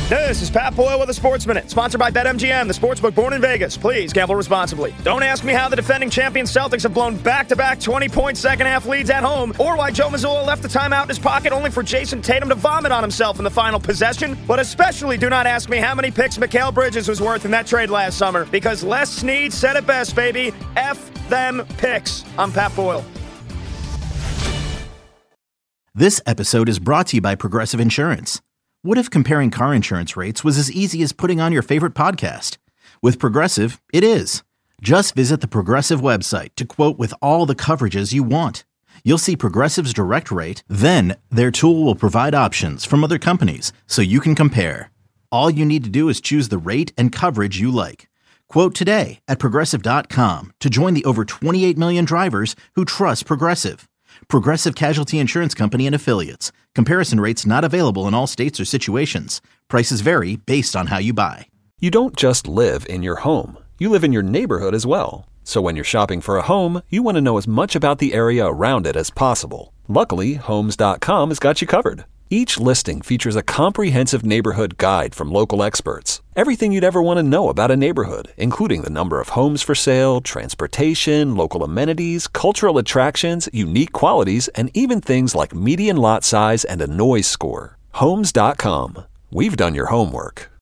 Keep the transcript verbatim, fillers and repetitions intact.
This is Pat Boyle with a Sports Minute, sponsored by BetMGM, the sportsbook born in Vegas. Please gamble responsibly. Don't ask me how the defending champion Celtics have blown back-to-back twenty-point second-half leads at home, or why Joe Mazzulla left the timeout in his pocket only for Jason Tatum to vomit on himself in the final possession. But especially do not ask me how many picks Mikal Bridges was worth in that trade last summer, because Les Snead said it best, baby. F them picks. I'm Pat Boyle. This episode is brought to you by Progressive Insurance. What if comparing car insurance rates was as easy as putting on your favorite podcast? With Progressive, it is. Just visit the Progressive website to quote with all the coverages you want. You'll see Progressive's direct rate, then their tool will provide options from other companies so you can compare. All you need to do is choose the rate and coverage you like. Quote today at Progressive dot com to join the over twenty-eight million drivers who trust Progressive. Progressive Casualty Insurance Company and Affiliates. Comparison rates not available in all states or situations. Prices vary based on how you buy. You don't just live in your home. You live in your neighborhood as well. So when you're shopping for a home, you want to know as much about the area around it as possible. Luckily, Homes dot com has got you covered. Each listing features a comprehensive neighborhood guide from local experts. Everything you'd ever want to know about a neighborhood, including the number of homes for sale, transportation, local amenities, cultural attractions, unique qualities, and even things like median lot size and a noise score. Homes dot com. We've done your homework.